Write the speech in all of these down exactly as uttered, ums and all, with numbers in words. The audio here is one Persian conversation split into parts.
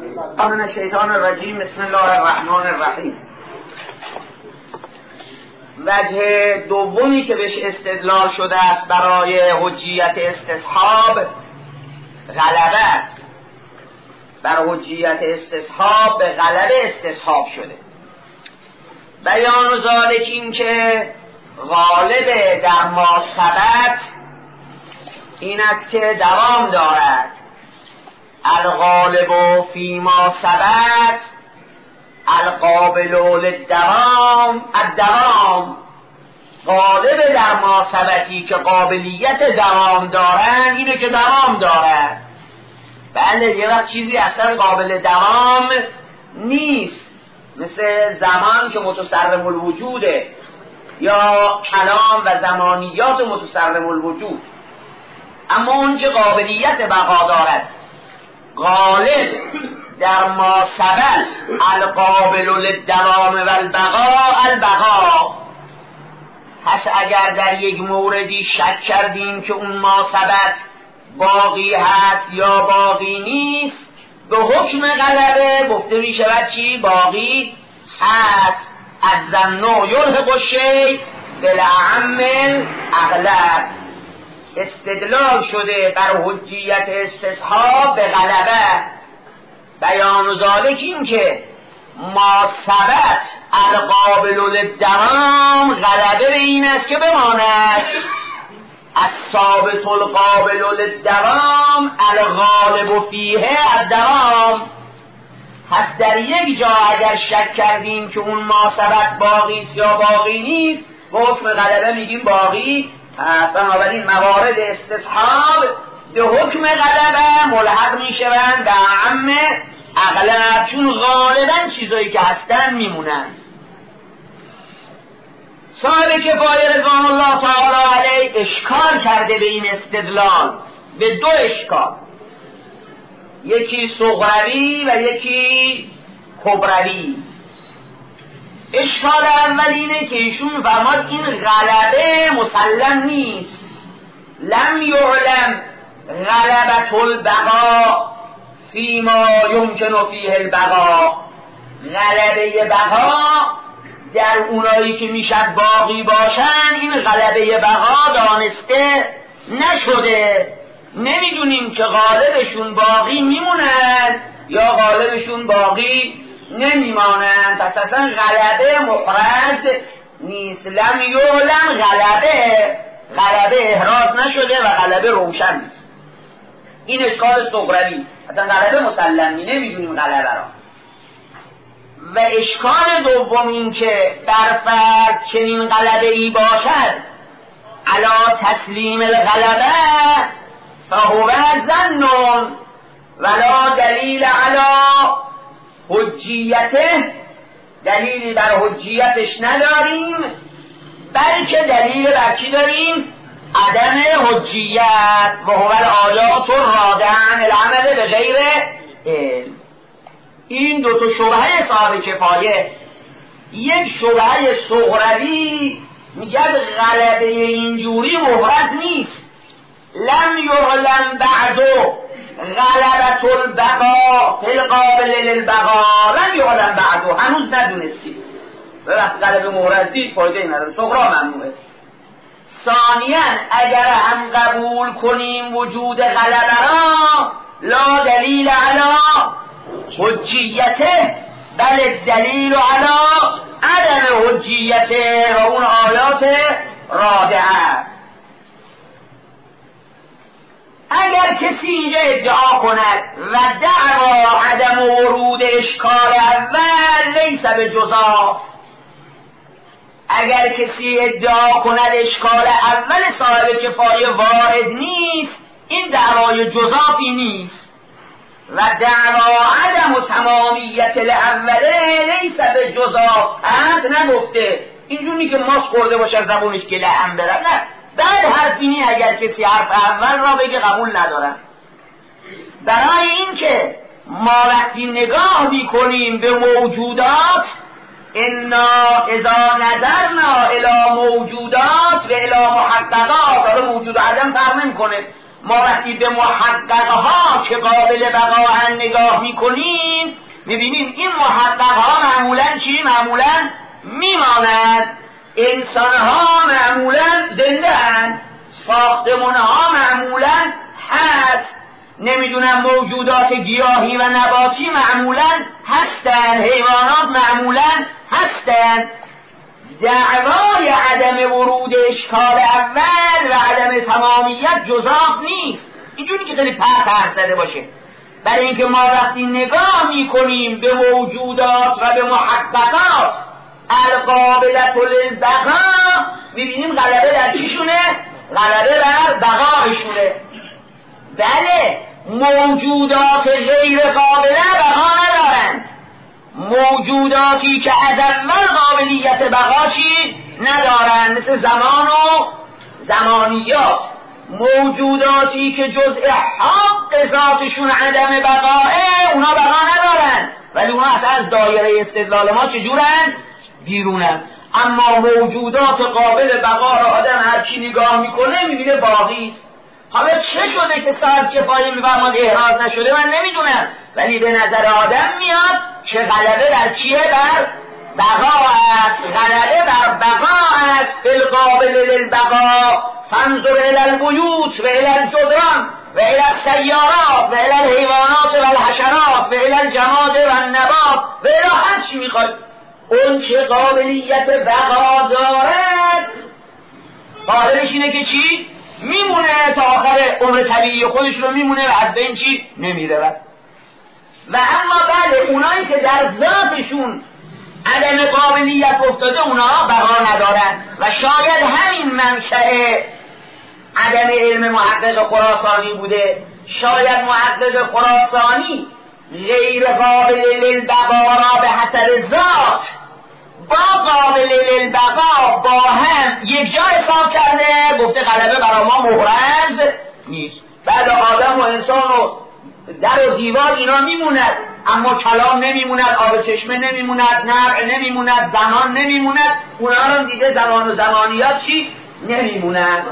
من الشیطان الرجیم. بسم الله الرحمن الرحیم. وجه دومی که بهش استدلال شده است برای حجیت استصحاب غلبه بر حجیت استصحاب به غلبه استصحاب شده. بیان ذالک این که غالب در ما ثبت این است که دوام دارد. الغالب فی ما ثبت القابل للدوام الدوام. غالب در ما ثبتی که قابلیت دوام دارن اینه که دوام دارد. بله یه وقت چیزی اصلا قابل دوام نیست، مثل زمان که متصرف الوجوده یا کلام و زمانیات متصرف الوجود، اما اون که قابلیت بقا دارد غالب در ما ثبت القابل للدوام و البقا البقا. پس اگر در یک موردی شک کردیم که اون ما ثبت باقی هست یا باقی نیست، به حکم غلبه گفته می شود چی؟ باقی هست. از ظنو یلحق الشیء بالاعم الاغلب. استدلال شده بر حجیت استصحاب به غلبه. بیان ذالک این که ما ثبت القابل للدوام غلبه به این است که بماند. الثابت القابل للدوام الغالب فیه الدوام. پس در یک جا اگر شک کردیم که اون ما ثبت باقی است یا باقی نیست، به حکم غلبه میگیم باقی. بنابراین موارد استصحاب به حکم غلبه ملحق میشوند به اعم اغلب، چون غالبا چیزایی که هستن میمونن. صاحب کفایه رضوان الله تعالی علیه اشکال کرده به این استدلال، به دو اشکال، یکی صغروی و یکی کبروی. اشکال اول اینه که ایشون فرماد این غلبه مسلم نیست. لم یعلم غلبت البقا فیما یمکن فیه البقا. غلبه بقا در اونایی که میشد باقی باشن، این غلبه بقا دانسته نشده. نمیدونیم که غالبشون باقی میمونن یا غالبشون باقی نمیمانند. پس اصلا غلبه محرز نیست. لم یعلم غلبه غلبه احراز نشده و غلبه روشن نیست. این اشکال صغروی. اصلا غلبه مسلمی نمیدونیم غلبه را. و اشکال دوم این که در فرد چنین غلبه ای باشد علا تسلیم الغلبه فهو ظن ولا دلیل علا حجیته. دلیلی بر حجیتش نداریم، بلکه دلیل بر چی داریم؟ عدم حجیت. و هو الآیات الرادعه عن العمل به غیر علم. این دو تا شبهه صاحب کفایه. یک شبهه صغروی میگه غلبه اینجوری محرز نیست. لم یعلم بعدو غلبت البقا فی القابل للبقا. لم یعلم بعدو، هنوز ندونستید. وقت غلبه محرز دید فایده نداره، صغرا ممنوعه. ثانیاً اگر هم قبول کنیم وجود غلبه را، لا دلیل علی حجیته بل دلیل علی عدم حجیته و اون آیات رادعه. اگر کسی اینجا ادعا کند و دعوا عدم ورود اشکال اول لیس به جزاف، اگر کسی ادعا کند اشکال اول صاحب کفایه وارد نیست، این دعوای جزافی نیست. و دعوا عدم و تمامیت الاوله لیس به جزاف. حد نگفته اینجوری که ماس خورده باشه زبونش که لعن برد، نه. بعد حرفینی اگر کسی حرف اول را بگه قبول ندارن. برای این که ما وقتی نگاه میکنیم به موجودات، انا اذا نظرنا الی موجودات و الی محققات، حالا موجود و عدم فرق نمیکنه، ما وقتی به محققها که قابل بقا نگاه میکنیم میبینیم این محققها معمولا چی؟ معمولا میمانند. انسانها معمولا زنده هستند، ساختمانها معمولا هست، نمیدونم موجودات گیاهی و نباتی معمولا هستند، حیوانات معمولا هستند. دعوای عدم ورود اشکال اول و عدم تمامیت جزاف نیست، اینجوری که خیلی پرت حرف زده باشه. برای اینکه ما وقتی نگاه میکنیم به موجودات و به محققات القابلة للبقا میبینیم غلبه در چیشونه؟ غلبه بر بقایشونه. بله، موجودات غیر قابله بقا ندارند، موجوداتی که از اول قابلیت بقا چی ندارند، مثل زمان و زمانیات، موجوداتی که جزء حق ذاتشون عدم بقاه اونا بقا ندارند، ولی اونا اصلا از دایره استدلال ما چجورن؟ بیرونن. اما موجودات قابل بقا را آدم هرچی نگاه میکنه میبینه باقی است. حالا چه شده که صاحب کفایه میفرماد احراز نشده من نمیدونم، ولی به نظر آدم میاد که غلبه در چیه؟ بر بقا است، غلبه بر بقا است. بالقابل للبقا فانظر الی البیوت و الی الجدران و الی السیارات و الی الحیوانات و الحشرات و الی الجماد و النبات و الی هر چی میخواد اون چه قابلیت بقا دارد قالبش اینه که چی؟ میمونه تا آخر عمر طبیعی خودش رو میمونه و از بین چی؟ نمیره. و اما بله اونایی که در ذاتشون عدم قابلیت افتاده اونا بقا ندارن و شاید همین منشأ عدم علم محقق خراسانی بوده. شاید محقق خراسانی غیر قابل للبقا را به حسب ذات با قابل للبقا با هم یک جا حساب کرده، گفته غلبه برای ما محرز نیست. بعد آدم و انسان و در و دیوار اینا میموند، اما کلام نمیموند، آب چشمه نمیموند، نرع نمیموند، زمان نمیموند. اونا رو دیگه زمان و زمانیات چی؟ نمیموند.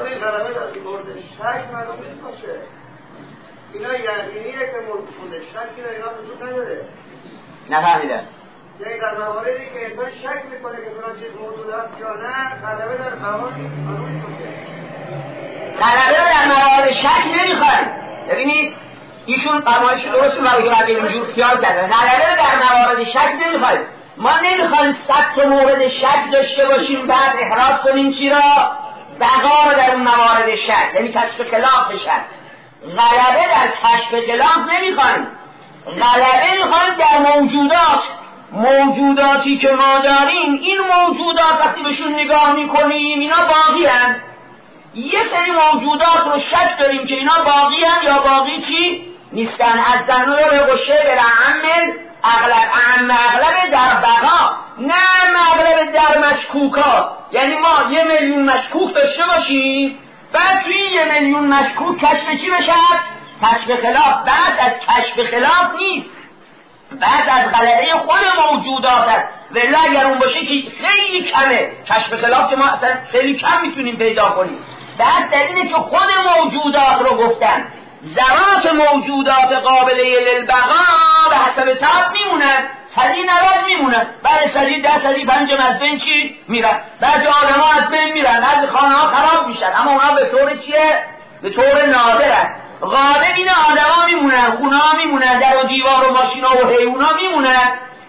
اینا یقینیه که مرکونه شکی رو اینا وجود نداره. نفهمیدم. یعنی در مواردی که انسان شک میکنه که فلان چیز موجود هست یا نه، غلبه در مواردی میشه. غلبه در موارد شک نمیخوایم. ببینید ایشون فرمایش درست رو که بعد اینجور خیال کردن. غلبه در موارد شک نمیخوایم. ما نمیخوایم صد تا مورد شک داشته باشیم بعد احراز کنیم چی را؟ بقا رو در اون موارد شک، یعنی کشف خلاف شک. غلبه در کشف خلاف نمیخوایم، غلبه میخوایم در موجودات. موجوداتی که ما داریم این موجودات وقتی بهشون نگاه میکنیم اینا باقی هستند. یه سری موجودات رو شک داریم که اینا باقی هستند یا باقی چی؟ نیستن. از دنور غشه به رعمل اغلب اعم اغلب در بقا، نه اغلب در مشکوکات. یعنی ما یه میلیون مشکوک داشته باشیم بعد توی یه میلیون مشکوک کشف چی بشه؟ کشف خلاف. بعد از کشف خلاف نیست، بعد از غلبه خود موجودات هست. ولی اگر اون باشه که خیلی کمه، کشف خلاف که ما اصلا خیلی کم میتونیم پیدا کنیم. بعد در اینه که خود موجودات رو گفتن ذرات موجودات قابله للبقا به حسب طبع میمونن، صدی نواد میمونن، بعد صدی ده صدی پنجم از بین چی؟ میرن. بعد آدم ها از بین میرن، بعد خانه ها خراب میشن، اما اونا به طور چیه؟ به طور نادرن. غالب این آدم ها میمونن، اونا میمونن، در و دیوار و ماشین ها و حیونا میمونن.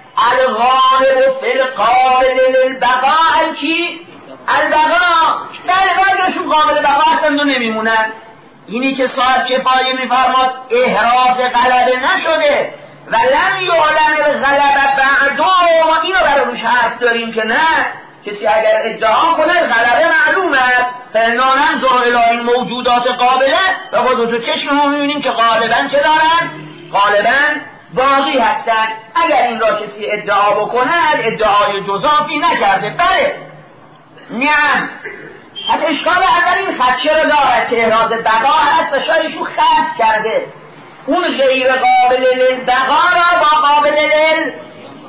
الغالب فی القابل للبقا الکی البقا، بله بعدشون قابل بقا هستند و نمیمونن. اینی که صاحب کفایه میفرماد احراز غلبه نشده و لم یعلم الغلبه بعدو، ما اینو برای روش حرف داریم که نه، کسی اگر ادعا کنه غلبه معلوم است. فنانن ظاهر این موجودات قابله و با دو تا چشممون میبینیم که غالبا چه دارن؟ غالبا باقی هستن. اگر این را کسی ادعا بکنه ادعای جزافی نکرده. بله نه، حتی اشکال اول این خدشه رو دارد که احراز بقا هست و شایشو خط کرده اون غیر قابل للبقا را با قابل للبقا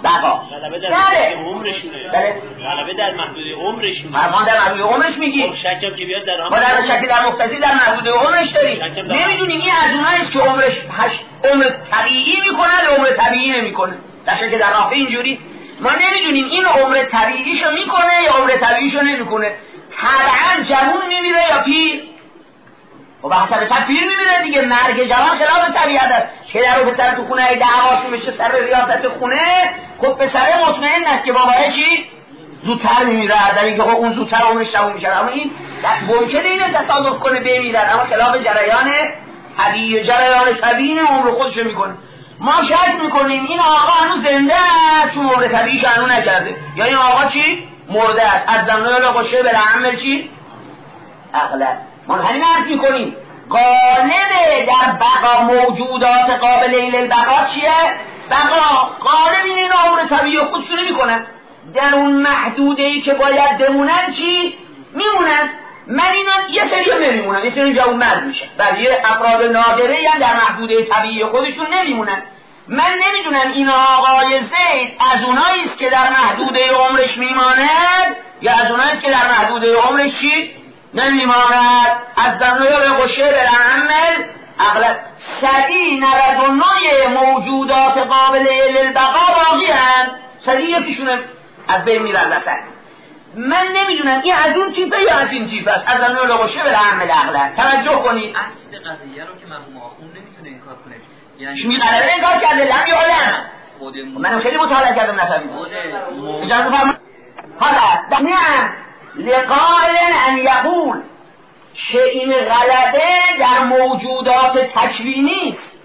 بقا. غلبه در بله. عمرشونه. بله. غلبه در محدوده عمرشونه. فرمان در محدوده عمرش میگی. شکم که بیاد در آن. ما در شکل در مقتضی در محدوده عمرش داریم. نمیدونیم این از اوناییست که عمرش هشت عمر طبیعی میکنه یا عمر طبیعی نمیکنه. در شکل در رافع اینجوری ما نمیدونیم این عمر طبیعیشو میکنه یا عمر طبیعیشو نمیکنه. طبعا جوون میمیره یا پیر؟ و به حسب طب پیر میمیره دیگه. مرگ جوان خلاف طبیعت است. پدر و پسر تو خونه دعواشون بشه سر ریاست خونه، خب پسر مطمئن است که بابای چی زودتر میمیره، در اینکه خب اون زودتر عمرش تموم میشه. اما این ممکنه اینو تصادف کنه بمیرن، اما خلاف جریان طبیعی، جریان طبیعی عمر خودش میکنه. ما شک میکنیم این آقا هنوز زنده است چون عمر طبیعیش هنوز نکرده، یا این آقا چی مرده است. از زمنه لقشه به عمل چی اغلب. ما همین عرض میکنیم غالب در بقا موجودات قابل البقا چیه؟ بقا. غالب این عمر طبیعی خودش نمیکنه، در اون محدوده ای که باید بمونن چی میمونن. من اینا یه سری نمیمونن، یه سری جوون مرد میشه، ولی یه افراد نادره یا در محدوده طبیعی خودشون نمیمونن. من نمیدونم این آقای زید از اوناییست که در محدوده عمرش میماند یا از اوناییست که در محدوده عمرش چی نمیماند. از زمنه قشه بالعمل اغلب صدی نود و نه موجودات قابل البقا باقی هست. صدی یکیشونه از بین میرن وسط. من نمیدونم این از اون تیپه یا از این تیپه است. از زمنه قشه بالعمل اغلب. توجه کنید اصل قضیه رو که مرحوم آخوند نمیتونه انکار کنه. یعنی شمی قراره انکار کرده لم یعلم. منم خیلی مطالعه کردم نفهمیدم. اجازه فرمایید. حالا نه لقائل ان یقول که این غلبه در موجودات تکوینی است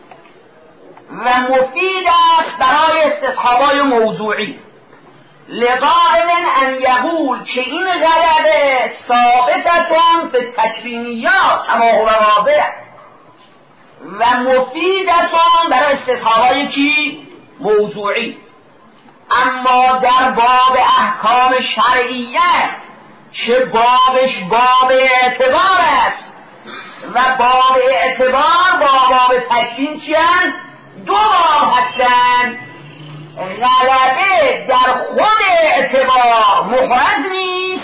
و مفید است برای استصحابای موضوعی. لقائل ان یقول که این غلبه ثابتتون به تکوینیات کما هو واضح و مفیدتون برای استصحابای کی موضوعی. اما در باب احکام شرعیه که بابش باب اعتبار است و باب اعتبار با باب تکوین چی هست؟ دو باب هستن. غلبه در خود اعتبار مفرد نیست،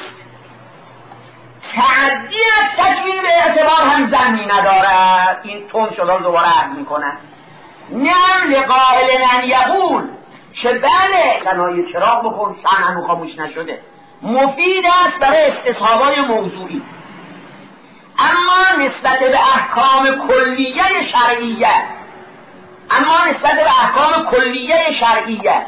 تعدی از تکوین به اعتبار هم زمینی ندارد. این تون شدن دوباره عرض میکنن. نعم لقائل ان یقول که بله صنایع چراغ بکن صنع خاموش نشده مفید است برای استصحابای موضوعی. اما نسبت به احکام کلیه شرعیه اما نسبت به احکام کلیه شرعیه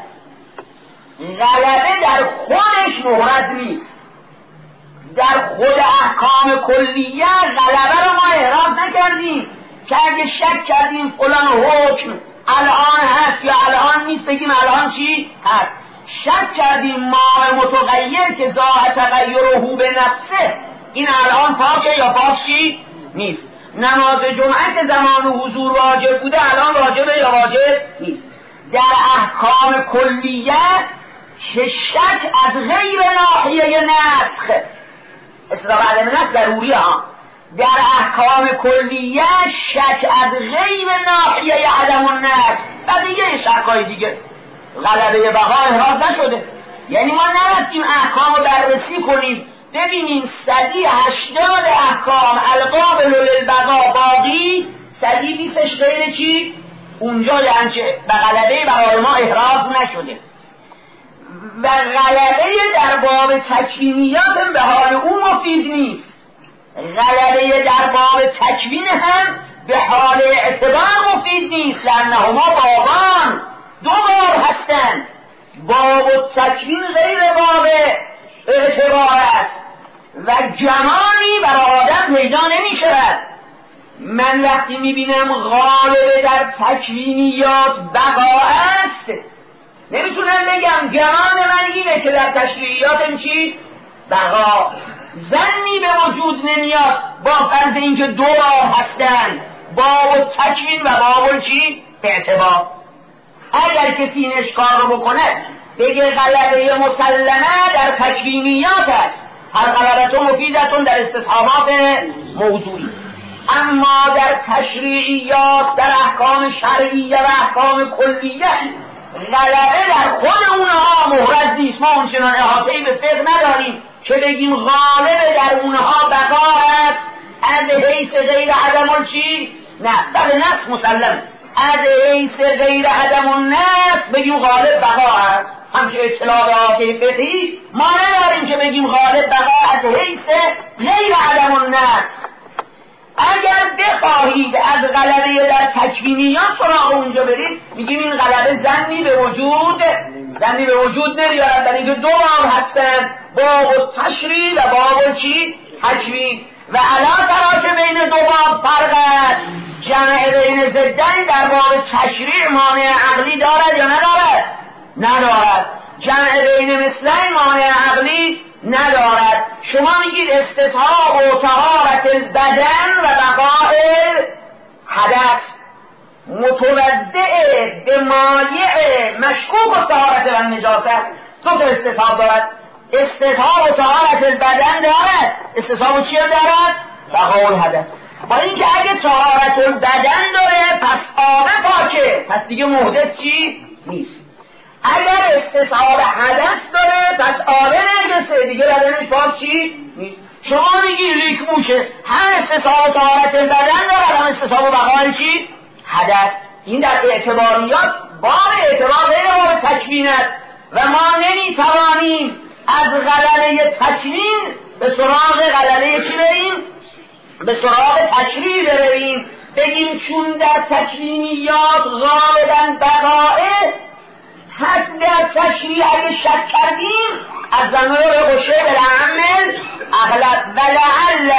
غلبه در خودش مورد نیست. در خود احکام کلیه غلبه رو ما احراز نکردیم که اگه شک کردیم فلان حکم الان هست یا الان نیست بگیم الان چی هست. شک کردیم ماء متغیر که ذات تغیره به نفسه این الان پاکه یا پاک چی نیست. نماز جمعه که زمان حضور واجب بوده الان واجبه یا واجب نیست. در احکام کلیه که شک از غیر ناحیه نسخ اصلاح عدم نسخ ضروری ها. در احکام کلیه شک از غیر ناحیه عدم النسخ بقیه شکای دیگه غلبه بقا احراز نشده. یعنی ما نرفتیم احکام رو بررسی کنیم ببینیم صدی هشتاد احکام القابل للبقا باقی صدی بیستش غیر چی اونجا یعنی به غلبه برای ما احراز نشده. و غلبه در باب تکوینیات به حال اون مفید نیست. غلبه در باب تکوین هم به حال اعتبار مفید نیست. لأنهما بابان دو باب هستند. باب تکوین غیر باب اعتبار است و جمالی برای آدم پیدا نمی شود. من وقتی می بینم غالب در تکوینیات بقا است نمیتونم بگم جمال من اینه که در تشریعیات چی بقا. زنی به وجود نمیاد با فرض اینکه دو باب هستند باب تکوین و باب چی اعتبار. اگر کسی این اشکال رو بکنه بگه غلبه مسلمه در تکوینیات است هر غلبتون مفیدتون در استصحابات موضوعی. اما در تشریعیات در احکام شرعیه و احکام کلیه غلبه در خود اونها مهرز نیست. ما اونچنان احاطه‌ای به فقه نداریم که بگیم غالب در اونها بقا است از حیث غیر عدم الچی نه، بله نفس مسلم از حیث غیر عدم النفس بگیم غالب بقا است. همچه اطلاع احاطه فقهی ما نداریم که بگیم غالب بقا از حیث غیر عدم النفس. اگر بخواهید از غلبه در تکوینیات سراغ اونجا برید، میگیم این غلبه ظنی به وجود ظنی به وجود نمیارد، در اینکه دو باب هستن، باب التشریع و باب چی؟ تکوین. و علا ترا که بین دو باب فرق است، جمع بین ضدین در باب تشریع مانع عقلی دارد یا ندارد؟ ندارد. جمع بین مثلین مانع عقلی ندارد. شما میگید استطاع و طهارت البدن و بقاء حدث متوضع به مایع مشکوک و طهارت و نجاست دو تا استطاع دارد. استطاع و طهارت البدن دارد، استطاع و چی دارد؟ بقاء الحدث. با اینکه اگه طهارت البدن داره پس آب پاکه، پس دیگه محدث چی؟ نیست. اگر استصحاب حدث داره پس آب نجسه، دیگه بدنش پاک چی؟ نیست. شما میگی ریکموشه، هم استصحاب طهارت البدن داره هم استصحاب بقاء چی؟ حدث. این در اعتباریات باب اعتبار غیر باب تکوین است و ما نمیتوانیم از غلبه تکوین به سراغ غلبه چی بریم؟ به سراغ تشریع بریم، بگیم چون در تکوینیات غالباً بقاء پس در تشریع اگه شک کردیم از زمانه به غشه بالعمل اغلب ولعل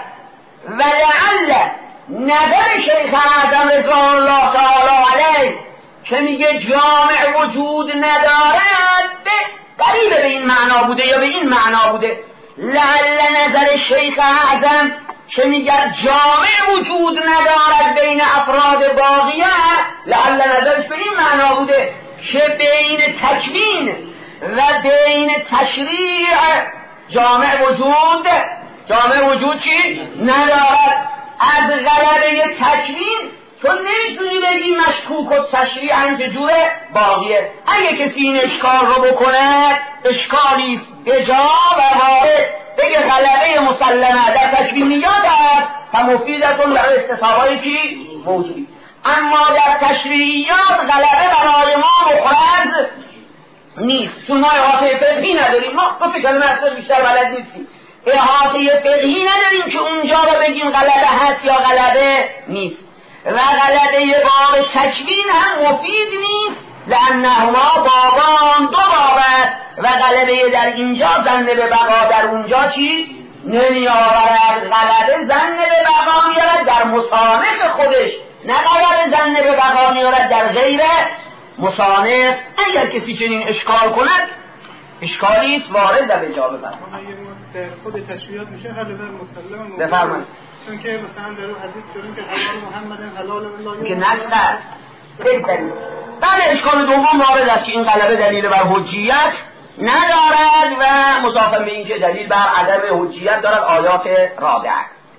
ولعل نظر شیخ اعظم رضوان الله تعالی علیه که میگه جامع وجود ندارد قریب به این معنا بوده یا به این معنا بوده. لعل نظر شیخ اعظم که میگه جامع وجود ندارد بین افراد باقیه، لعل نظرش به این معنا بوده که بین تکوین و بین تشریع جامع وجود جامع وجود چی؟ ندارد. از غلبه تکوین تو نمیتونی بگی مشکوک و تشریع هم چجوره باقیه. اگه کسی این اشکال رو بکنه اشکالیست به جا و وارد بگه غلبه مسلمه در تکوینیات هست و مفیدتون برای استصحابای کی؟ موجودی. اما در تشریعیات غلبه برای ما مخرز نیست، چون ما احاطه فقهی نداریم. ما دو کلمه اصلا بیشتر بلد نیستیم، احاطه فقهی نداریم که اونجا رو بگیم غلبه هست یا غلبه نیست. و غلبه باب تکوین هم مفید نیست لأنهما بابان دو باب است و غلبه در اینجا ظن به بقا در اونجا چی؟ نمی آورد. غلبه ظن به بقا میارد در مصانف خودش، نه غلبه ظن به بقا میارد در غیر مصانف. اگر کسی چنین اشکال کند اشکالی است وارد و به جا ببرد. در خود تشریعات میشه غلبه مسلم بفرمایید. چون که مثلا در اون حدیث داریم که حلال محمد حلال الله که نقص است. بهترین بله اشکال دوم وارد است که این غلبه دلیل بر حجیت ندارد و مضافاً به این که دلیل بر عدم حجیت دارد آیات رابعه.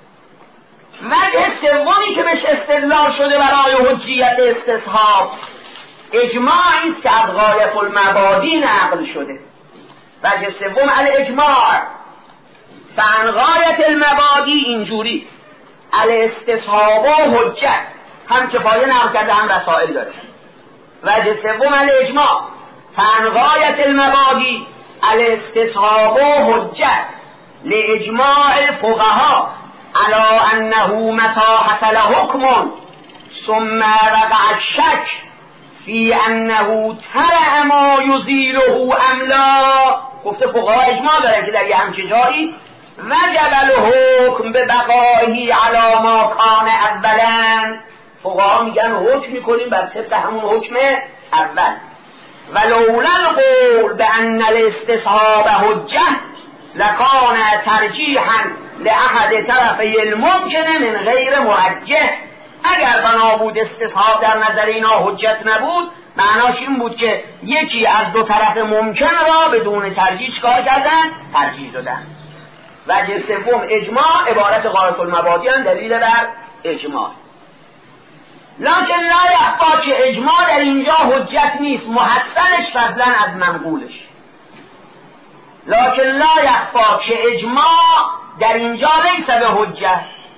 وجه سومی که بهش استدلال شده برای حجیت استصحاب اجماعی که از غایت المبادی نقل شده. وجه سوم الاجماع فعن غایت المبادی اینجوری الاستصحاب و حجت هم کفایه نقل کرده هم رسائل داره. وجه سوم الاجماع فعن غایت المبادی الاستصحاب و حجت لاجماع الفقهاء على انه متى حصل حكم ثم وقع الشك في انه ترى ما يزيله ام لا. گفته فقها اجماع داره که در یه همچه جایی وجب الحکم به بقایی علی ما کان اولا. فقها میگن حکم میکنیم بر طبق همون حکم اول. ولولا القول بان الاستصحاب حجه لکان ترجیحا لأحد طرفی الممکن من غیر مرجح. اگر بنا بود استصحاب در نظر اینا حجت نبود معناش این بود که یکی از دو طرف ممکن را بدون ترجیح کار کردن ترجیح دادن. وجه سوم اجماع عبارت غایت المبادی هم دلیل بر اجماع. لکن لا یخفا که اجماع در اینجا حجت نیست، محصلش فضلا از منقولش. لکن لا یخفا که اجماع در اینجا لیس به حجت،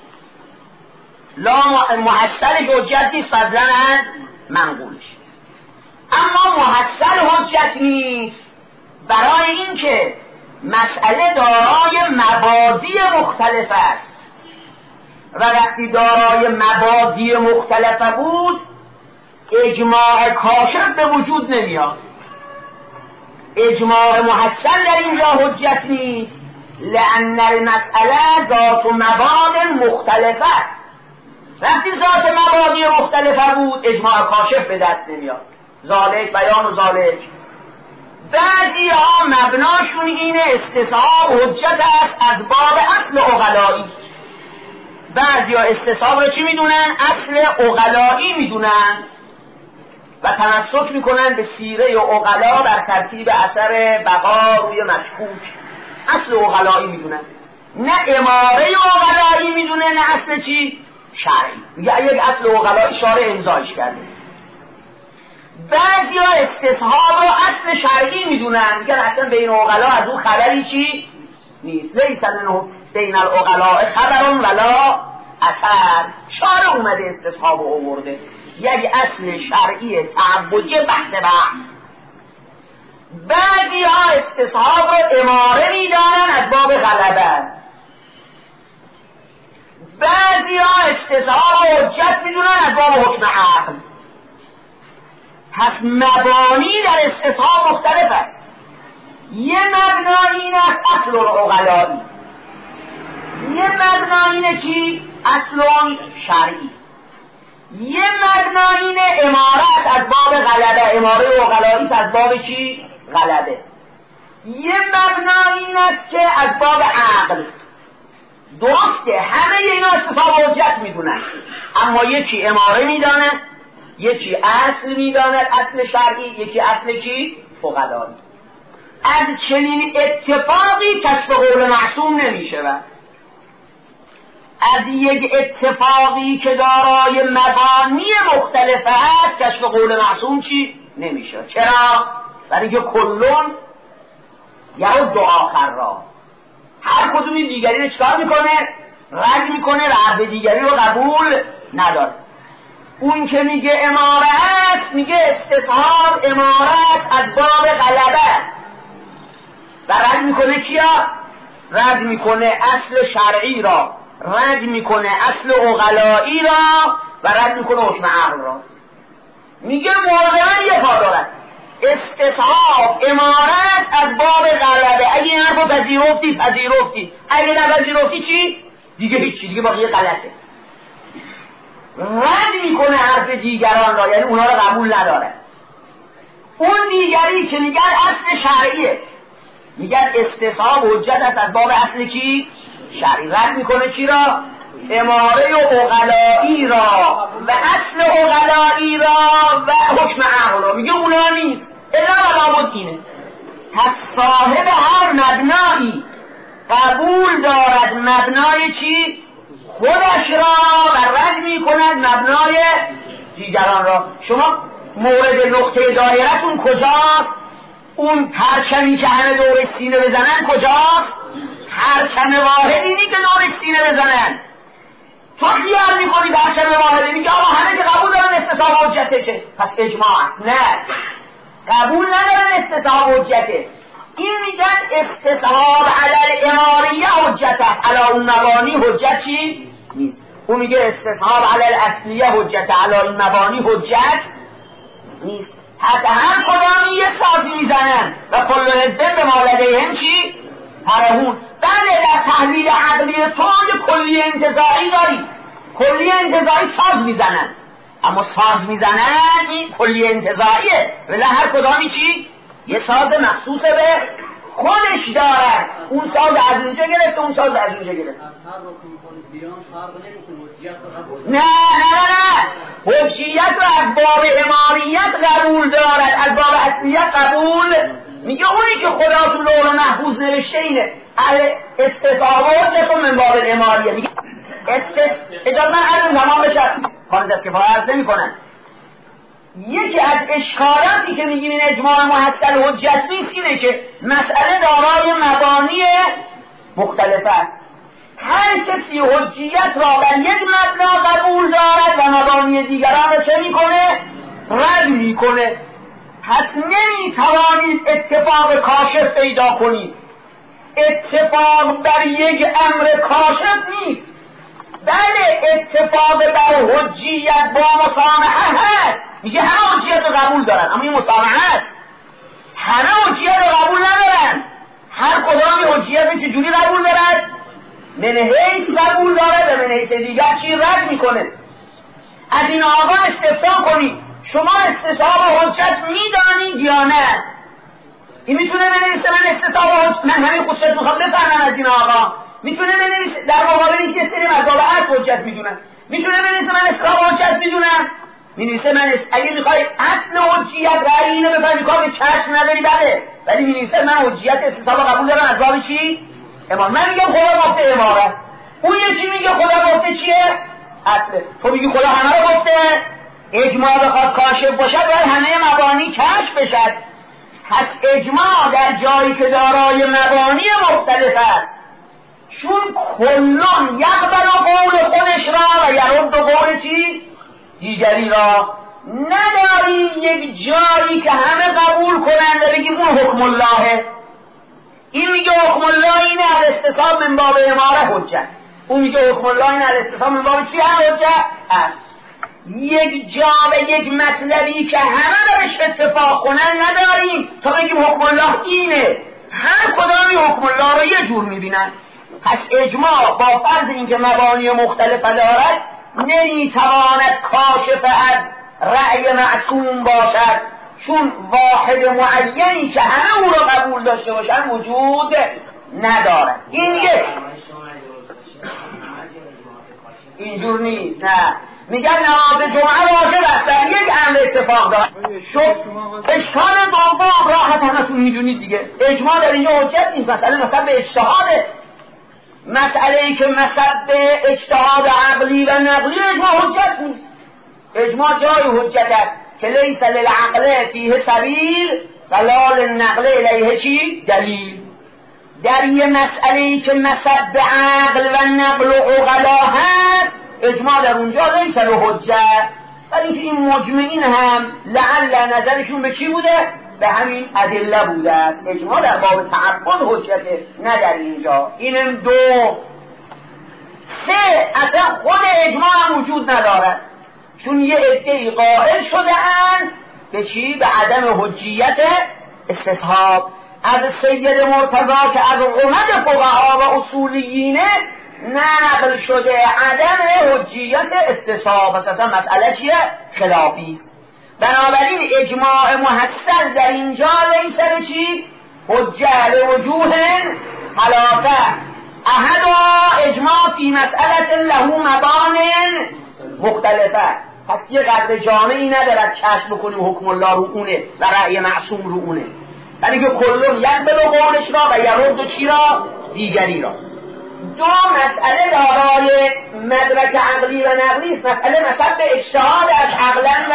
لا محصلش حجت نیست فضلا از منقولش. اما محصل حجت نیست برای اینکه مسئله دارای مبادی مختلف است و وقتی دارای مبادی مختلف بود اجماع کاشف به وجود نمیاد. اجماع محصل در اینجا حجت نیست لأن المسئله ذات مباد مختلفه. وقتی ذات مبادی مختلفه بود اجماع کاشف به دست نمیاد. ذالک بیان و ذالک. بعضی ها مبناشون اینه استصحاب حجت است از باب اصل عقلایی. بعضی ها استصحاب رو چی میدونن؟ اصل عقلایی میدونن و تمسک میکنن به سیره عقلا بر ترتیب اثر بقا روی مشکوک. اصل عقلایی میدونن، نه اماره عقلایی میدونه، نه اصل چی؟ شرعی. میگه یک اصل عقلایی شارع امضاش کرده. بعضی ها استصحاب رو اصل شرعی میدونن، میگن اصلا بین عقلا از اون خبری چی نیست. لیس بین العقلاء خبر ولا اثر. شارع اومده استصحاب رو آورده، یک اصل شرعی تعبدی بحث بحث. بعضی ها استصحاب رو اماره میدانن از باب غلبه. بعضی ها استصحاب رو حجت میدونن از باب حکم عقل. پس مبانی در استصحاب مختلف است. یه مبنا این است اصل العقلایی، یه مبنا اینه چی؟ اصل شرعی. یه مبنا اینه امارت از باب غلبه، اماره عقلایی از باب چی؟ غلبه. یه مبنا این است که از باب عقل. درسته همه اینا استصحاب حجت میدونن، اما یکی اماره میدانه، یکی اصل میداند اصل شرعی، یکی اصل چی؟ فقهایی. از چنین اتفاقی کشف قول معصوم نمیشه. و از یک اتفاقی که دارای مبانی مختلفه است کشف قول معصوم چی؟ نمیشه. چرا؟ برای که کلون یا دو آخر را هر کدومی دیگری رو چکار میکنه؟ رد میکنه و حرف دیگری رو قبول نداره. اون که میگه امارت میگه استصحاب امارت از باب غلبه و رد میکنه کیا؟ رد میکنه اصل شرعی را، رد میکنه اصل عقلایی را و رد میکنه حکم عقل را. میگه موضوعا یه پا دارد، استصحاب امارت از باب غلبه. اگه این حرف رو پذیرفتی پذیرفتی، اگه نپذیرفتی چی؟ دیگه هیچی، دیگه باقی غلطه. رد میکنه حرف دیگران را، یعنی اونا را قبول نداره. اون دیگری که میگن اصل شرعیه، میگن استصحاب حجت است از باب اصل کی؟ شرعی. رد میکنه چی را؟ اماره و عقلایی را و اصل عقلایی را و حکم عقل را. میگه اونا نیست، الا و لابد اینه. پس صاحب هر مبنایی قبول دارد مبنای چی؟ خودش را و رد میکند مبنای دیگران را. شما مورد نقطه دایرتون کجاست؟ اون پرچمی که همه دور سینه بزنن کجاست؟ پرچم واحدی نی که دور سینه بزنن. تو خیال میکنی پرچم واحدی نی که آقا همه که قبول دارن استصحاب حجته، که پس اجماع. نه، قبول ندارن استصحاب حجته. این میگن استصحاب علی الاماریه حجت است، علی اون مبانی حجت چی؟ نیست. اون میگه استصحاب علی الاصلیه حجت، علی اون مبانی حجت نیست. حتی هر کدامی یه سازی میزنن و کل حزب به مالده هم چی؟ فرهون. بله در تحلیل عقلی تو کلی انتزاعی داری، کلی انتزاعی ساز میزنن، اما ساز میزنن این کلی انتزاعیه، ولی هر کدامی چی؟ یه ساز مخصوص به خودش داره. اون ساز از اونجا گرفته، اون ساز از اونجا گرفته. نه نه نه حجیت رو از باب اماریت قبول دارد، از باب اصلیت قبول. میگه اونی که خدا تو لوح محفوظ نوشته اینه استصحاب حجت من باب اماریه. میگه اجازه من عرض تمام بشه. خارج از کفایه عرض نمی کنن. یکی از اشکالاتی که میگیم این اجماع محصل حجت نیست اینه که مسئله دارای مبانی مختلف است. هر کسی حجیت را بر یک مبنا قبول دارد و مبانی دیگران را چه میکنه؟ رد میکنه. پس نمیتوانید اتفاق کاشف پیدا کنید. اتفاق بر یک امر کاشف نیست. بله اتفاق بر حجیت با مسامحه هست. میگه همه حجیت رو قبول دارن اما این مسامحه هست. همه حجیت رو قبول ندارن. هر کدامی حجیت رو چجوری قبول دارد؟ من حیث قبول دارد و من حیث دیگر چی رد میکنه. از این آقا استفسار کنید شما استصحاب حجت میدانید یا نه؟ این میتونه بنویسه من استصحاب حجت، من همین خودشت میخوام بفهمم از این آقا. میتونه بنویسه در مقابل اینکه سری مذهب اصل حجت میدونن، میتونه بنویسه من استصحاب حجت میدونم. مینویسه من اس... اگه میخوای اصل حجیت رأی اینو بفهمی کار به چشم نداری بله، ولی مینویسه من حجیت استصحاب قبول دارم از باب چی؟ امام. من میگم خدا گفته اماره، اون یکی میگه خدا گفته چیه؟ اصله. تو میگی خدا همه رو گفته. اجماع بخواد کاشف باشد باید همه مبانی کشف بشد. پس اجماع در جایی که دارای مبانی مختلف است، چون کلون یقبل قول خودش را و یرد قول چی؟ دیگری را. نداریم یک جایی که همه قبول کنند و بگیم اون حکم اللهه. این میگه حکم الله اینه الاستثاب من باب اماره حجت، اون میگه حکم الله اینه الاستثاب من باب چی هم حجت است. یک جا و یک مطلبی که همه درش اتفاق کنن نداریم تا بگیم حکم الله اینه. هر کدامی حکم الله رو یه جور میبینن. پس اجماع با فرض اینکه مبانی مختلف دارد نمیتواند کاشف از رأی معصوم باشد، چون واحد معینی که همه او را قبول داشته باشن وجود ندارد. این یک اینجور نیست. نه میگن نماز جمعه واجب است در یک امر اتفاق دارد. شد اشکال دوم راحت همتون میدونید دیگه. اجماع در اینجا حجت نیست. مسئله مثلا به اجتهاده. مسئله ای که مثلا به اجتهاد عقلی و نقلی اجماع حجت نیست. اجماع جای حجت است که لیس للعقل فیه سبیل و لا للنقل الیه چی؟ دلیل. در یه مسئله ای که مثلا به عقل و نقل و عقلا هست اجماع در اونجا لیس له حجت. ولی که این مجمعین هم لعل نظرشون به چی بوده؟ به همین ادله بوده. اجماع در باب تعبد حجته، نه در اینجا. اینم دو. سه اصلا خود اجماع هم وجود ندارد، چون یه عده‌ای قائل شده اند به چی؟ به عدم حجیت استصحاب. از سید مرتضی که از عمد فقها و اصولیینه نقل شده عدم حجیت استصحاب. اصلا مسئله چیه؟ خلافی. بنابراین اجماع محصل در اینجا لیس به چی؟ حجت لوجوه ثلاثه. احدا اجماع فی مسئله له مبان مختلفه. پس یه قدر جامعی ندارد کشف بکنیم حکم الله رو اونه و رأی معصوم رو اونه، یعنی که کلون یقبل قولش را و یرد چی را؟ دیگری را. دو مسئله دارای مدرک عقلی و نقلی است. مسئله مثلا به اجتهاد از عقلا و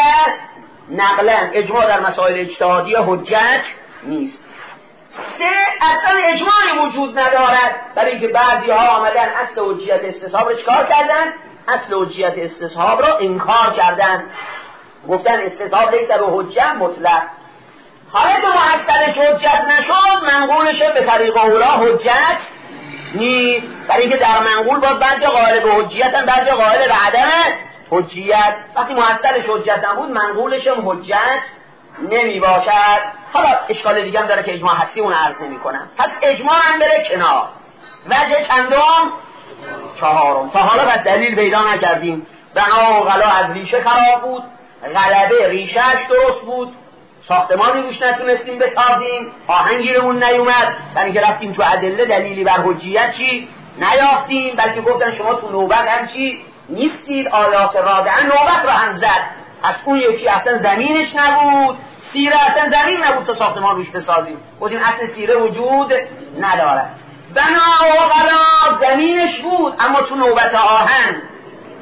نقلا. اجماع در مسائل اجتهادی حجت نیست. سه اصلا اجماعی وجود ندارد، برای اینکه بعضی ها آمدن اصل حجیت استصحاب رو چکار کردن؟ اصل حجیت استصحاب را انکار کردن، گفتن استصحاب لیس به حجت مطلق. حالا که محصلش حجت نشد منقولش به طریق اولا حجت نیست، برای اینکه در منقول باز بعضی قائل به حجیت هم بعضی قائل به عدم حجیت. وقتی محصلش حجت نبود منقولش هم حجت نمی باشد. حالا اشکال دیگه هم داره که اجماع هستی اون عرض نمی کنم. پس اجماع هم بره کنار. وجه چندم؟ چهارم. تا حالا پس دلیل پیدا نکردیم. بنا و غلا از ریشه خراب بود، غلبه ریشهش درست بود، ساختمانی روش نتونستیم بسازیم، آهنگیرمون نیومد، یعنی که رفتیم تو ادله دلیلی بر حجیت چی نیافتیم، بلکه گفتن شما تو نوبت هم چی نیستید، آیات رادعه نوبت رو هم زد. از اون یکی اصلا زمینش نبود، سیره اصلا زمین نبود تا ساختمان روش بسازیم. گفتیم اصلا سیره وجود نداره. بنا و غلا زمینش بود اما تو نوبت آهن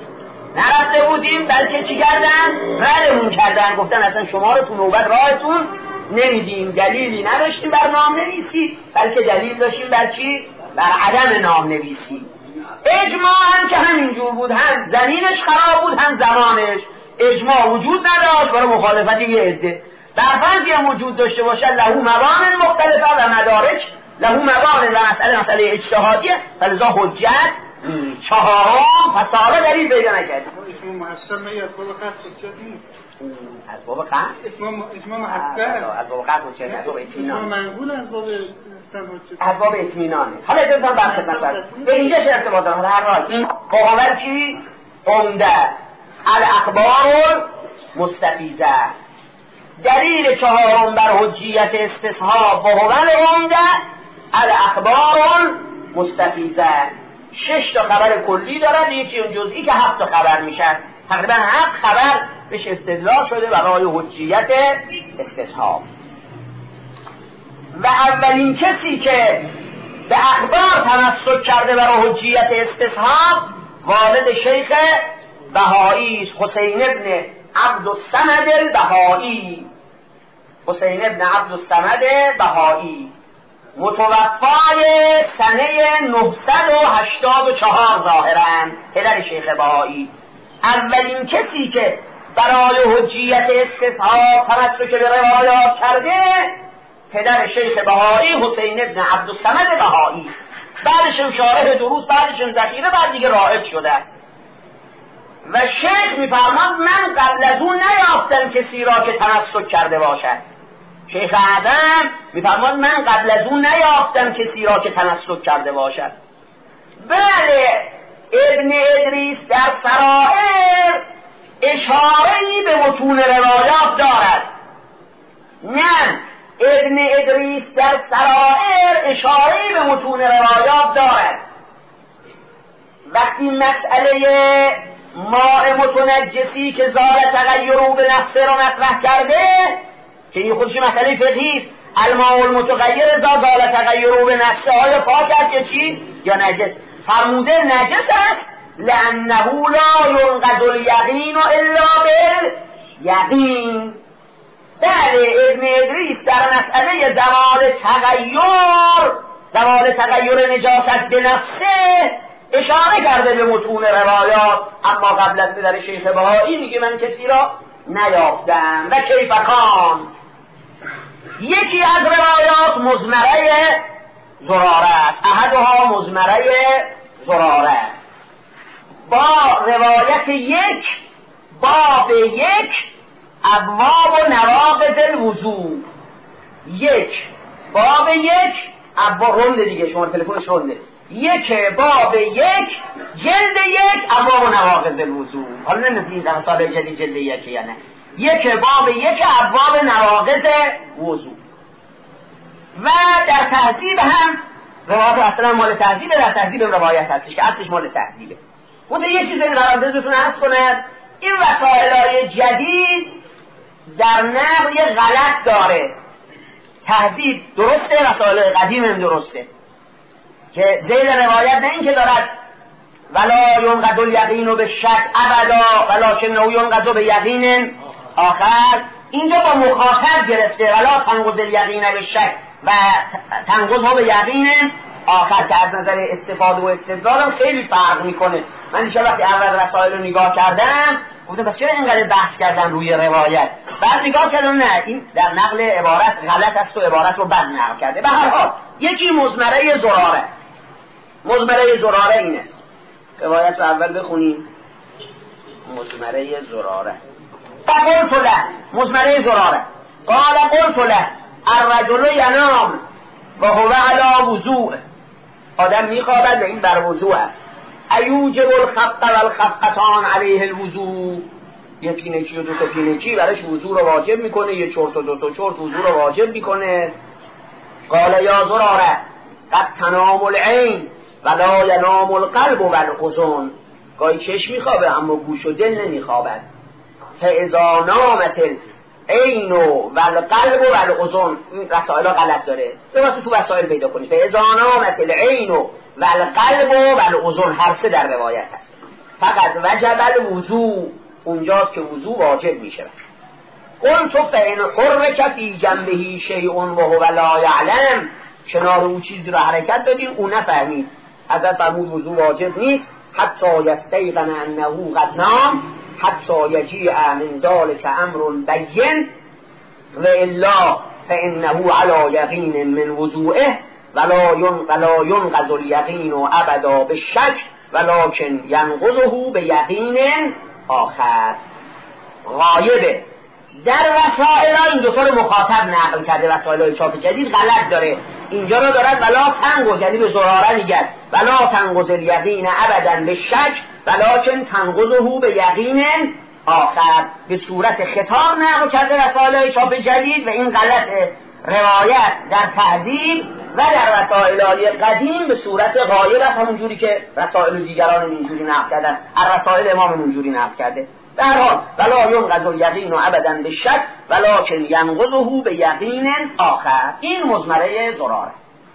نرفته بودیم، بلکه چی کردن؟ ردمون کردن، گفتن اصلا شما رو تو نوبت راهتون نمیدیم. دلیلی نداشتیم بر نام نویسی، بلکه دلیل داشتیم بر چی؟ بر عدم نام نویسی. اجماعاً که همینجور بود، هم زمینش خراب بود هم زمانش. اجماع وجود نداشت برای مخالفت یه عده. در فرضی هم وجود داشته باشد له موانع مختلفه و مدارک له موانع و مسئله مسئله اجتهادیه، فلذا حجت چهارم فساله دلیل پیدا نکرد. اسم محسن میاد بابا خاص حجت نیست. از باب قصد اسم اسم محسن از باب قصد حجت از باب اطمینان منقول از باب از باب اطمینانه. حالا اجازه بر خدمت برد به اینجا چه ارتباط داره؟ هر حال قاول چی؟ عمده الاخبار مستفیضه. دلیل چهارم بر حجیت استصحاب و هو العمده الاخبار مستفیضه. شش تا خبر کلی دارن، یکی اون جزئی که هفت تا خبر میشن. تقریبا هفت خبر بهش استدلال شده برای حجیت استصحاب. و اولین کسی که به اخبار تمسک کرده برای حجیت استصحاب والد شیخ بهایی حسین ابن عبدالصمد البهایی. حسین ابن عبدالصمد بهایی متوفای سنه نهصد و هشتاد و چهار ظاهرا، پدر شیخ بهایی. اولین کسی که برای حجیت استصحاب تمسک به روایات کرده پدر شیخ بهایی حسین ابن عبدالصمد بهایی. بعدش شارح دروس، بعدش ذخیره، بعد دیگه رائج شده. و شیخ میفرماد من قبل از اون نیافتم کسی را که تمسک کرده باشد. شیخ اعظم میفرماد من قبل از اون نیافتم کسی را که تمسک کرده باشد. بله ابن ادریس در سرائر اشاره‌ای به متون روایات دارد. نه، ابن ادریس در سرائر اشاره‌ای به متون روایات دارد. وقتی مسئله ماء متنجسی که زال تغییرو به نفسه رو مطرح کرده که این خودش مسئله فقهی است، الماء المتغیر زال تغییرو به نفسه های پاک است که چی؟ یا نجس. فرموده نجس است لانه لا ينقض الیقین الا بالیقین. بله ابن ادریس در مسئله زوال تغییر زوال تغییر نجاست به نفسه اشاره کرده به متون روایات، اما قبل از پدر شیخ بهایی میگه من کسی را نیافتم. و کیفکان یکی از روایات مزمره زراره، احدها مزمره زراره با روایت یک باب یک ابواب و نواقض الوضوء. یک باب یک ابواب رنده دیگه، شما تلفنش رنده، یک باب یک جلد یک ابواب و نواقض الوضوء. حالا نمیدونید در سال جدید جلد یک یا نه. یک باب یک ابواب نواقض وضوء. و در تهذیب هم روایت اصلا مال تهذیب، در تهذیب روایت هستش که اصلش مال تهذیبه. خود یه چیزی قراردادتون عرض کند، این وسائل‌های جدید در نقل یه غلط داره. تهذیب درسته، وسائل قدیم هم درسته که ذیل روایت نه این که دارد ولا ینقض الیقین به شک ابدا ولکنه ینقض به یقین آخر، اینجا با مخاطب گرفته ولا تنقض الیقین به شک و تنقض به یقین آخر، که از نظر استفاده و استدلال خیلی فرق میکنه. من دیشب وقتی اول رسائل رو نگاه کردم گفتم پس چرا اینقدر بحث کردن روی روایت؟ بعد نگاه کردم نه، این در نقل عبارت غلط است و عبارت رو بد نقل کرده. به هر حال یکی مزمره زراره. مزمره زراره اینه، روایت رو اول بخونیم. مزمره زراره قلت له، مزمره زراره قال قلت له الرجل ینام و هو علی وضوء، آدم میخوابد و این بر وضوء است. ایوجب الخط و الخطتان علیه الوضوء، یه پینچی و دو تا پینچی برش وضوء رو واجب میکنه، یه چرت و دو تا چرت وضوء رو واجب میکنه. قال یا زراره قد تنام العین ولا ینام القلب و الاذن، گاهی چشم میخوابه اما گوش و دل نمیخوابد. فاذا نامت العین و القلب و الاذن، این رسائل غلط داره، درست تو وسائل پیدا کنید. فاذا نامت العین و القلب و الاذن، هر سه در روایت هست. فقط وجب الوضوء، اونجاست که وضوء واجب می شود. قلت فإن حرک فی جنبه شیء وهو لا یعلم، کنار او چیزی رو حرکت بدین او نفهمید، حضرت فرمود وضوء واجب نیست حتی یستیقن انه قد نام حتی یجیء من ذلک امر بین و الا فانه علی یقین من وضوئه ولا ولا ينقض اليقین ابدا بالشک ولكن ینقضه بیقین آخر. غایبه در وسائل این دو تا رو مخاطب نقل کرده، وسائل چاپ جدید غلط داره، اینجا رو دارد ولا تنقض، یعنی به زراره میگه ولا تنقض الیقین ابدا به شک ولکن تنقضه به یقین آخر، به صورت خطاب نقل کرده وسائل چاپ جدید و این غلطه. روایت در تهذیب و در وسائل قدیم به صورت غایب است، همون جوری که رسائل دیگران اینجوری نقل کردن، رسائل امام اونجوری نقل کرده. در حال ولا ينقض اليقین ابدا بالشک ولكن ينقضه بیقین آخر. این مضمره زراره.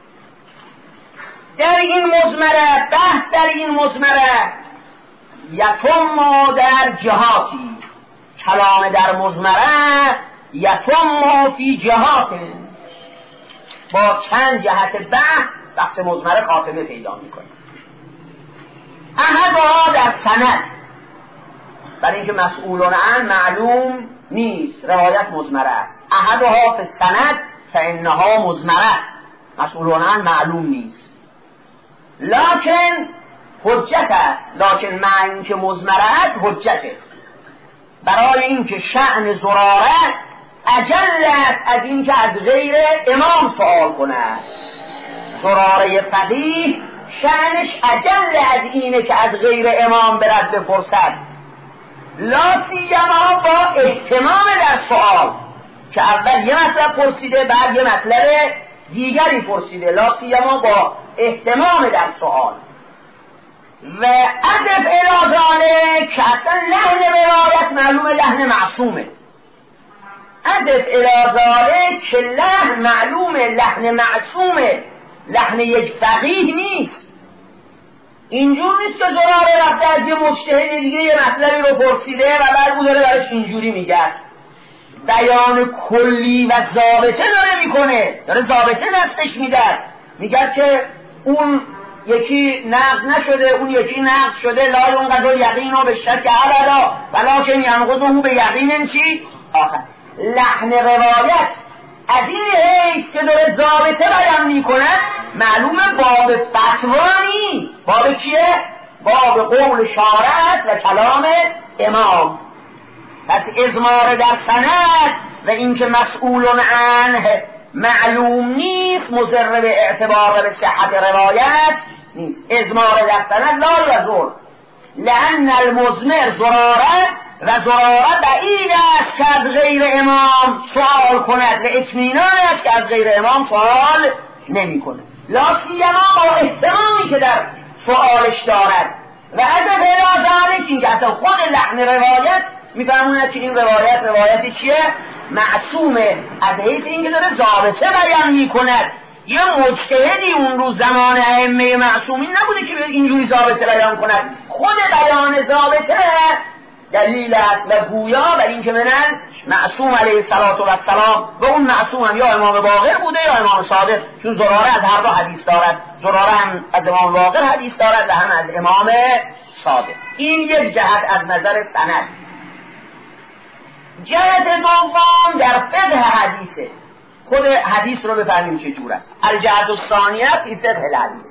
در این مضمره بحث در این مضمره یتم در جهاتی، کلام در مضمره یتم فی جهاتی، با چند جهت بحث بحث مضمره خاتمه پیدا میکنه. احدها در سند، برای اینکه مسئولون عن معلوم نیست، روایت مضمره. احدها فی السند فانها مضمره، مسئولون عن معلوم نیست لکن حجت است، لکن معنی اینکه مضمره است حجته، برای اینکه شأن زراره اجل است از اینکه از غیر امام سوال کنه. زراره فقیه شأنش اجل از اینه که از غیر امام برد بپرسد، لا سیما با اهتمام در سوال، که اول یه مطلب پرسیده بعد یه مطلب دیگری پرسیده، لا سیما با اهتمام در سوال. و عدف الازانه که اصلا لحن روایت معلوم لحن معصومه، عدف الازانه که لحن معلوم لحن معصومه، لحن یک فقیه نیست. اینجور نیست که زراره رفته از یه مجتهد دیگه یه مطلبی رو پرسیده و بعد او داره برش اینجوری میگه، بیان کلی و ضابطه داره میکنه، داره ضابطه دستش میده، میگه که اون یکی نقض نشده اون یکی نقض شده، لا ينقض الیقین به شک ابدا ولکن ینقضه به یقین چی آخر. لحن روایت از این حیث که داره ضابطه بیان میکنه معلومه باب فتوانی، باب چیه؟ باب قول شارع و کلام امام. پس اضمار در سند و اینکه مسئولون عنه معلوم نیست مضر به اعتبار به صحت روایت نیست. اضمار در سند لا یضر، لأن المضمر زراره و زراره بعید است که از غیر امام سوال کند و اطمینان است که از غیر امام سوال نمی کند، لا سیما با احترامی که در سوالش دارد. و از غیر این که اصلا خود لحن روایت میفهموند که این روایت روایت چیه؟ معصومه، از حیث این که داره ضابطه بیان میکند. یه مجتهدی اون روز زمان ائمه معصومین نبوده که اینجوری ضابطه بیان کند، خود بیان ضابطه دلیل است و گویا بر این که منن معصوم علیه السلام و اون معصوم هم یا امام باقر بوده یا امام صادق، چون زراره از هر دو حدیث دارد، زراره هم از امام باقر حدیث دارد و هم از امام صادق. این یک جهت از نظر سند. جهت دوم در فقه حدیثه، خود حدیث رو بفهمیم چه جور است. الجهت الثانیه فی فقه الحدیث.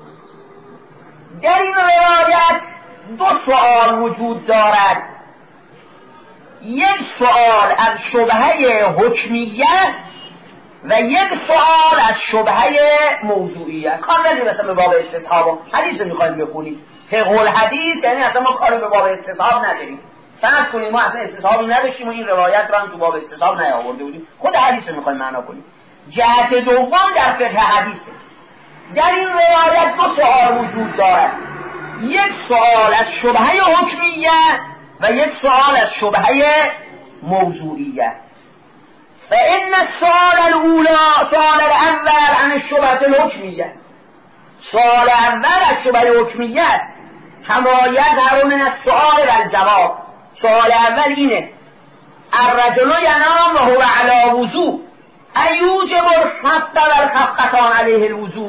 در این روایت دو سوال وجود دارد، یک سوال از شبهه حکمیت و یک سوال از شبهه موضوعیت. کار نداریم مثلا به باب استصحاب حدیث رو میخوایم بخونیم، فقه الحدیث یعنی اصلا ما کاری به باب استصحاب نداریم. فرض کنیم ما اصلا استصحابی نداشتیم و این روایت رو هم تو باب استصحاب نیاورده بودیم، خود حدیث رو میخوایم معنا کنیم. جهت دوم در فقه حدیثه. در این روایت دو سوال وجود دارد، یک سوال از شبهه حکمیت و یک سوال از شبهه موضوعیت. فإن السؤال الأولى سؤال الأول عن الشبهة الحكمية، سؤال اول از شبهه حکمیت کمایت هر من از سؤال و الجواب. سؤال اول اینه الرجل ینام و هو علی وضو ایوجب الخط و الخفتان علیه الوضو.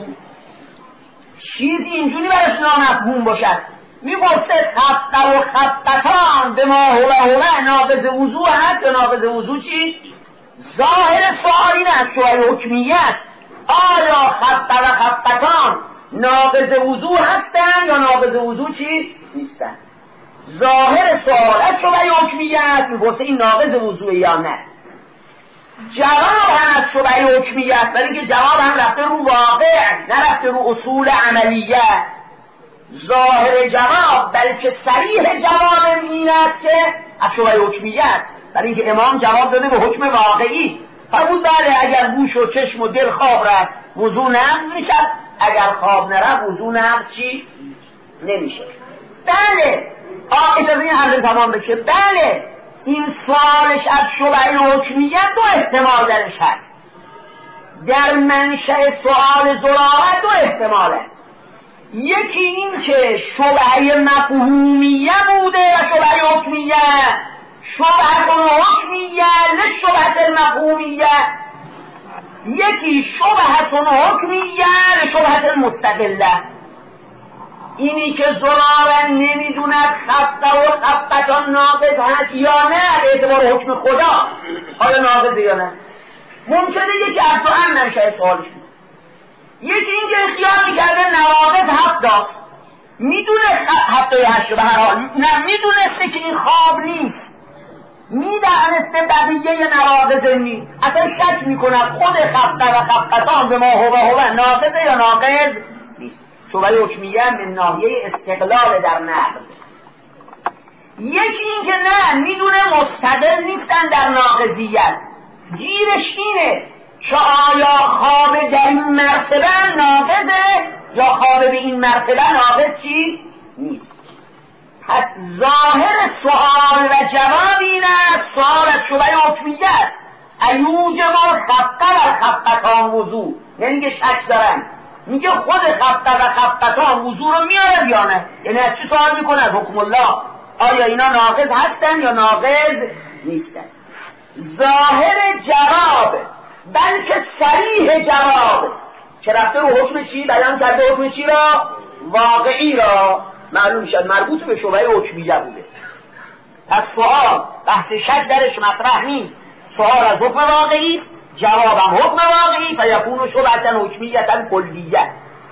چیز اینجوری برای شما مفهوم باشد. میگفته خط و خفتان به ما هو هو ناقض وضو هست. یا ناقض وضو چی؟ ظاهر سؤال این است سؤال حکمیت. آیا خط و خفتان ناقض وضو هستن یا ناقض وضو چی؟ نیستن. ظاهر سؤال از شبه حکمیت میگفته این ناقض وضو یا نه. جواب هم از شبه حکمیت، ولی که جواب هم رفته رو واقع نرفته رو اصول عملیه. ظاهر جواب بلکه صریح جواب این است که از شبه حکمیت، ولی اینکه امام جواب داده به حکم واقعی. فرمود بله اگر گوش و چشم و دل خواب رفت وضو نقض میشد، اگر خواب نرفت وضو نقض چی؟ نمیشه. بله آه اجازه این حرف تمام بشه. بله این سوالش از شبه حکمیت دو احتمال درش هست. در منشأ سوال ذراعت دو احتماله. یکی این که شبه مفهومیه بوده و شبه حکمیه. شبه حکمیه نه شبه مفهومیه. یکی شبه حکمیه نه شبه مستقله. اینی که ضرارا نمیدوند خفته و خفتان ناقض هست یا نه به اعتبار حکم خدا آیا ناقض یا نه. ممکنه یکی از دو هم نمیشه سوالش بود. یکی این که اختیار میکرده نواقض هفت داست، میدونه هفته هشت به هر حال نه میدونسته که این خواب نیست، میدانسته بقیه نواقض نیست، اصلا شک میکنه خود خفته و خفتان به ما هو هو ناقضه یا ناقض نیست. شبه حکمیه من ناحیه استقلال در نقض. یکی این که نه میدونه مستقل نیستن در ناقضیت، گیرش اینه که آیا خواب در این مرتبه ناقضه یا خواب به این مرتبه ناقض چی؟ نیست. پس ظاهر سؤال و جواب این است سؤال از شبه حکمیت ایوجب الخفته و خفتان وضو. نمیگه شک دارن، میگه خود خفته و خفتان وضو رو میارد یا نه. یعنی از چی سوال میکنه؟ از حکم الله آیا اینا ناقض هستن یا ناقض نیستن. ظاهر جواب بلکه صریح جواب که رفته رو حکم چی بیان کرده، حکم چی را؟ واقعی را. معلوم شد مربوط به شبه حکمیه بوده. پس سوال بحث شک درش مطرح نیست. سوال از حکم واقعی، جوابم حکم واقعی فیکون شبهتن حکمیتن کلیه.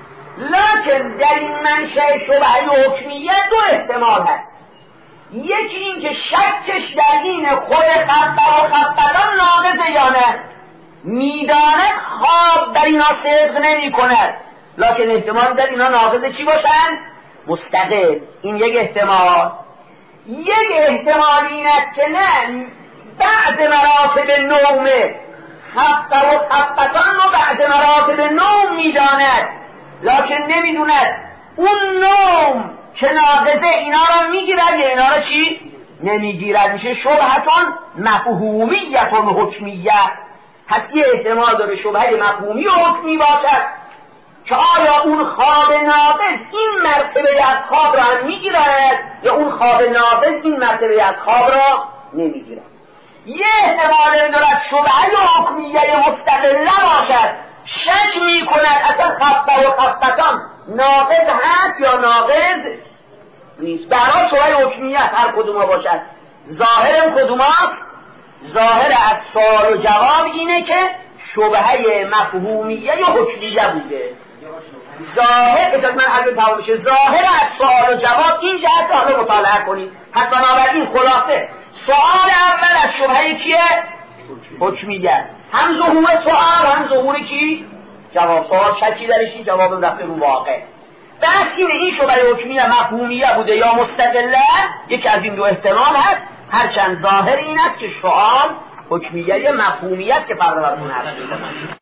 لکن در این منشأ شبه حکمیه دو احتمال هست. یکی این که شکش در این خود خفته و خفتان ناقضه یا نه، میداند خواب در اینا صدق نمی کند، لکن احتمال در اینا ناقضه چی باشن؟ مستقل. این یک احتمال. یک احتمال این است که نه بعد مراتب نومه خفته و خفتان رو بعد مراتب نوم میداند، لکن نمیدوند اون نوم که ناقضه اینا رو میگیرد یا اینا رو چی؟ نمیگیرد. میشه شبهتون مفهومیتون حکمیه. پس یه احتمال داره شبهه مفهومی و حکمی باشد که آیا اون خواب ناقض این مرتبه از خواب را هم میگیرد یا اون خواب ناقض این مرتبه از خواب را نمیگیرد. یه احتمال دارد شبهه حکمیه مستقله باشد، شک میکند اصلا خفته و خفتان ناقض هست یا ناقض نیست. برای شبهه حکمیت هر کدوم باشد. ظاهرم کدوم هست؟ ظاهر از سوال و جواب اینه که شبهه مفهومیه یا حکمیه بوده. ظاهر اجازه من حضرت تمام بشه. ظاهر از سوال و جواب این جهت حالا مطالعه کنید. پس بنابراین خلاصه سوال اول از شبهه کیه؟ حکمیه. هم ظهور سوال هم ظهور کی؟ جواب. سوال شکی درشی، جواب رفته رو واقع. بحث اینه این شبهه حکمیه مفهومیه بوده یا مستقله. یکی از این دو احتمال هست، هرچند ظاهر این است که سوال حکمیه مفهومیت که فرق بر اون هست.